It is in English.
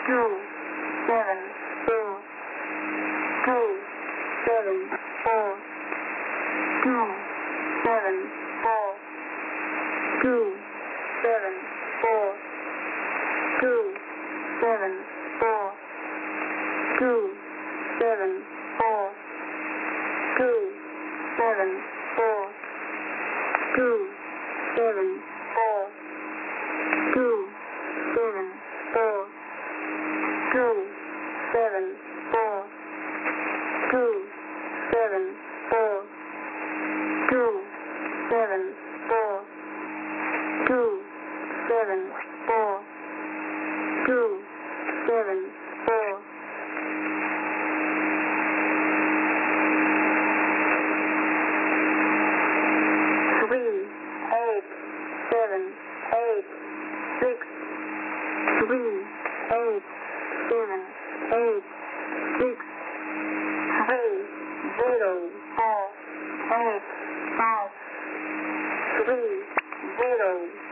two, seven, four, two, seven, four, two, seven, four, two, seven, four, two, seven, four, two, seven, four, two, seven, four, two, seven, four, two, seven, four, two, seven, four, two, seven, four, two, seven, four, two, seven, four, two, seven, four. Three, eight, seven, eight, six. Three, eight, seven, eight, six. 3, 0, 4, 8, 5. 3, 0.